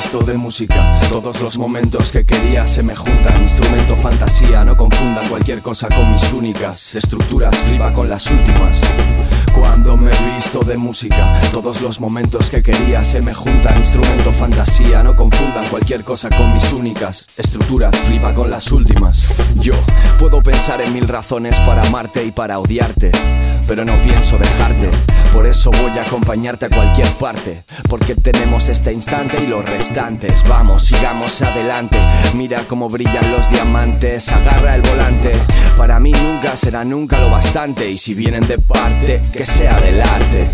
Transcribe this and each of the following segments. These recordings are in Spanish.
visto de música. Todos los momentos que quería se me juntan. Instrumento, fantasía, no confundan cualquier cosa con mis únicas estructuras, flipa con las últimas. Cuando me he visto de música, todos los momentos que quería se me juntan. Instrumento, fantasía, no confundan cualquier cosa con mis únicas estructuras, flipa con las últimas. Yo puedo pensar en mil razones para amarte y para odiarte, pero no pienso dejarte. Por eso voy a acompañarte a cualquier parte, porque tenemos este instante y los restantes. Vamos, sigamos adelante. Mira cómo brillan los diamantes. Agarra el volante. Para mí nunca será nunca lo bastante, y si vienen de parte, que sea del arte.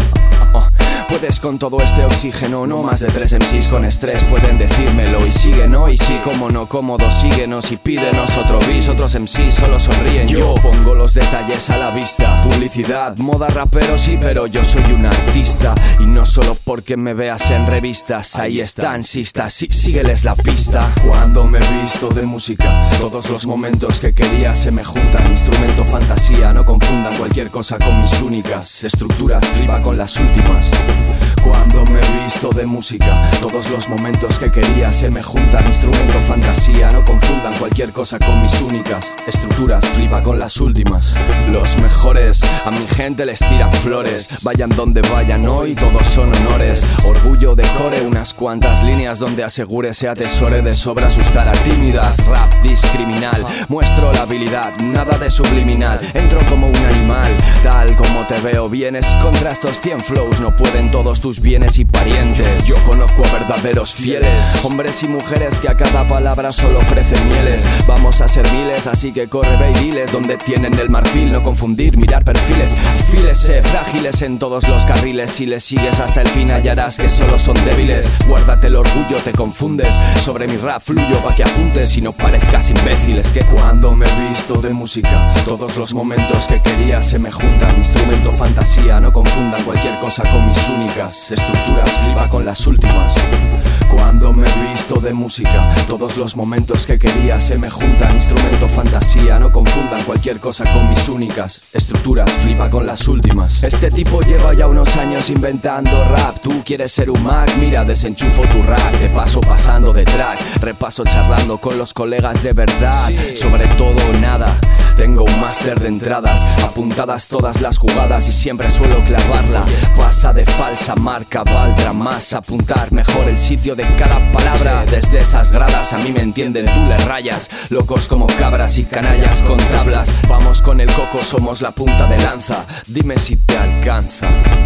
Puedes con todo este oxígeno, no más de 3 MCs con estrés pueden decírmelo. Y sigue, no, y sí, como no, cómodo, síguenos y pídenos otro bis. Otros MCs solo sonríen, yo pongo los detalles a la vista. Publicidad, moda, rapero, sí, pero yo soy un artista. Y no solo porque me veas en revistas. Ahí están, sistas, sí, sígueles la pista. Cuando me he visto de música, todos los momentos que quería se me juntan. Instrumento, fantasía, no confundan cualquier cosa con mis únicas estructuras, flipa con las últimas. Cuando me he visto de música, todos los momentos que quería se me juntan. Instrumento, fantasía, no confundan cualquier cosa con mis únicas estructuras, flipa con las últimas. Los mejores, a mi gente les tiran flores. Vayan donde vayan hoy, todos son honores. Orgullo de core, unas cuantas líneas donde asegure se atesore de sobra asustar a tímidas. Rap discriminal, muestro la habilidad, nada de subliminal. Entro como un animal, tal como te veo. Vienes contra estos 100 flows, no pueden todos tus bienes y parientes. Yo conozco a verdaderos fieles, hombres y mujeres que a cada palabra solo ofrecen mieles. Vamos a ser miles, así que corre, ve y diles donde tienen el marfil. No confundir, mirar perfiles, fílese, frágiles en todos los carriles. Si les sigues hasta el fin hallarás que solo son débiles. Guárdate el orgullo, te confundes. Sobre mi rap fluyo pa' que apuntes y no parezcas imbécil. Es que cuando me he visto de música, todos los momentos que quería se me juntan. Instrumento, fantasía, no confundan cualquier cosa con mis únicas estructuras, flipa con las últimas. Cuando me he visto de música, todos los momentos que quería se me juntan. Instrumento, fantasía, no confundan cualquier cosa con mis únicas estructuras, flipa con las últimas. Este tipo lleva ya unos años inventando rap. Tú quieres ser un Mac, mira, desenchufo tu rack. Te paso pasando de track, repaso charlando con los colegas de verdad. Sobre todo nada, tengo un máster de entradas, apuntadas todas las jugadas y siempre suelo clavarla. Pasa de falsa marca, valdrá más apuntar mejor el sitio de cada palabra. Desde esas gradas a mí me entienden, tú le rayas. Locos como cabras y canallas con tablas. Vamos con el coco, somos la punta de lanza. Dime si te alcanza.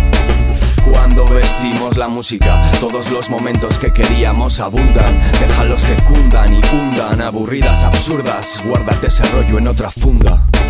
Cuando vestimos la música, todos los momentos que queríamos abundan. Déjalos que cundan y hundan, aburridas, absurdas. Guárdate ese rollo en otra funda.